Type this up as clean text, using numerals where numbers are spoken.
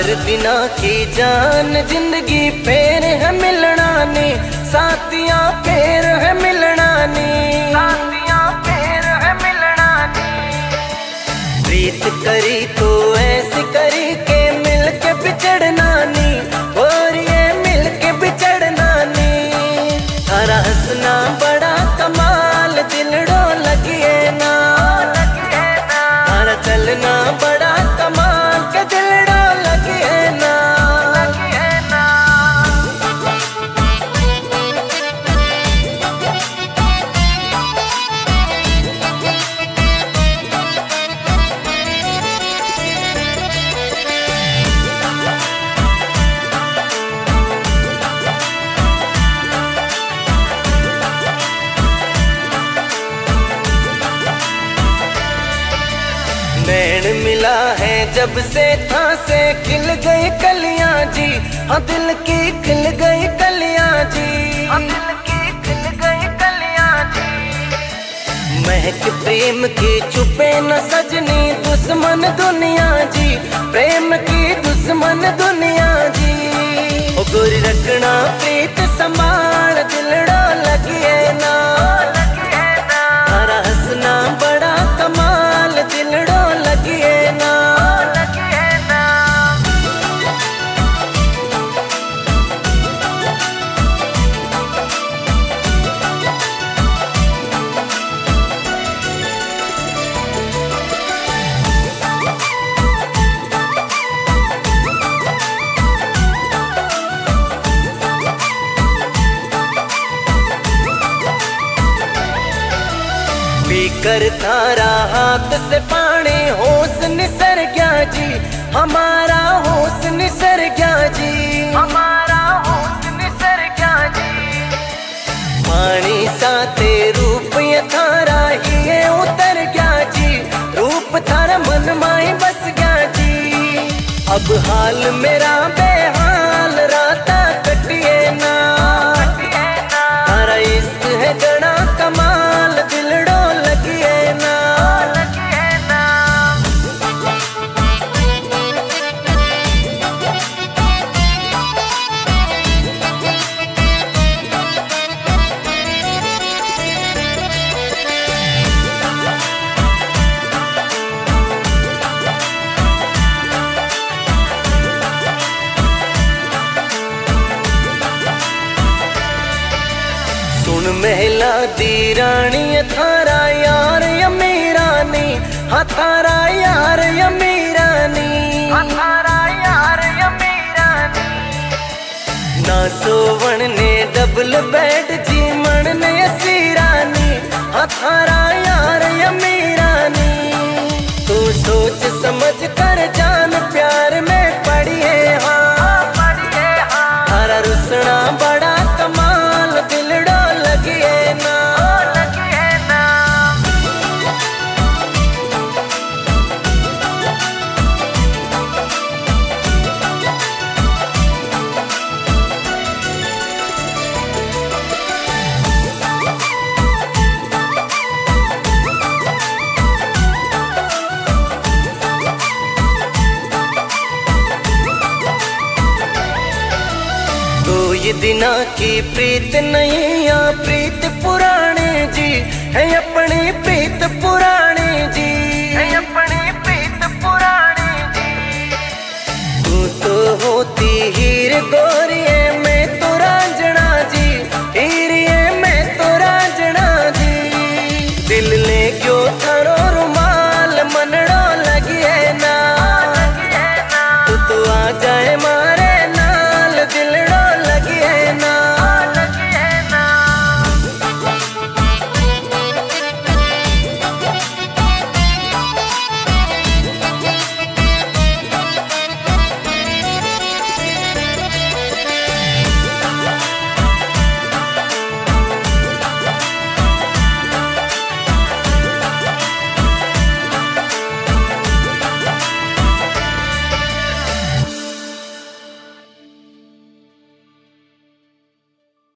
दिना की जान जिंदगी फेर है मिलना नी, साथियां फेर है मिलना नी, साथियां फेर है मिलना नी। प्रीत करी तो ऐसी करी के मिल के बिछड़ना नी, और ये मिल के बिछड़ना नी। थारा हंसना बड़ा कमाल दिलड़ो लगिए ना, थारा चलना बड़ा कमाल के दिलड़ो लगिए ना। नैन मिला है जब से था से खिल गई कलियां जी, हाँ दिल की खिल गई कलियां जी, हाँ दिल की खिल गई कलियां जी। महक प्रेम की छुपे न सजनी दुश्मन दुनिया जी, प्रेम की दुश्मन दुनिया जी। ओ गोरी रखना प्रीत संभाल दिलड़ो लगिए ना, थारा हंसना बड़ा कमाल दिलड़ो लगिए ना। पीकर थारा हाथ से पानी होश निसर गया जी, हमारा होश निसर गया जी, हमारा होश निसर गया जी। पानी साथे रूप ये थारा ही उतर गया जी, रूप थारा मन माई बस गया जी। अब हाल मेरा बेहाल राता कटिए ना, थारा इश्क है गड़ा कमाल दिलड़ो लगिए ना। सुन महला दी रानी थारा यार यमीरानी, हाँ थारा यार यमीरानी, हाँ थारा यार यमीरानी। ना सोवन ने डबल बेड जी मन ने सीरानी, हाँ थारा यार यमीरानी। तू सोच समझ कर जान प्यार में पड़ी है हाँ, थारा रुसना बड़ा कमाल दिलड़ो लगिए ना, लगिए ना। तो ये दिना की प्रीत नहीं या प्रीत पुराने जी, है अपनी प्रीत पुरानी जी, है अपनी प्रीत पुरानी जी। तू तो होती हीर गोरिये में